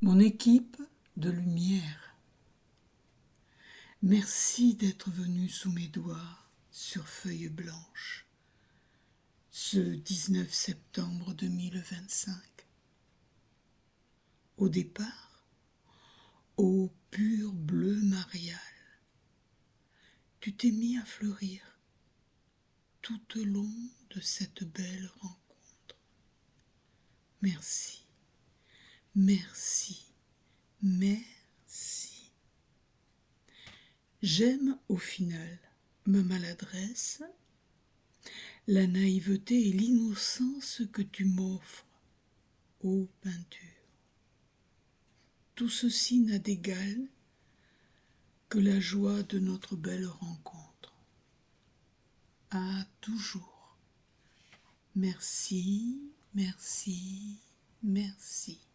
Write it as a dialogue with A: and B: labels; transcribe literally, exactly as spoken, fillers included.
A: Mon équipe de lumière, merci d'être venu sous mes doigts sur feuille blanche ce dix-neuf septembre deux mille vingt-cinq. Au départ, au pur bleu marial, tu t'es mis à fleurir tout au long de cette belle rencontre. Merci, merci, merci. J'aime au final ma maladresse, la naïveté et l'innocence que tu m'offres, ô peinture. Tout ceci n'a d'égal que la joie de notre belle rencontre. À toujours. Merci, merci, merci.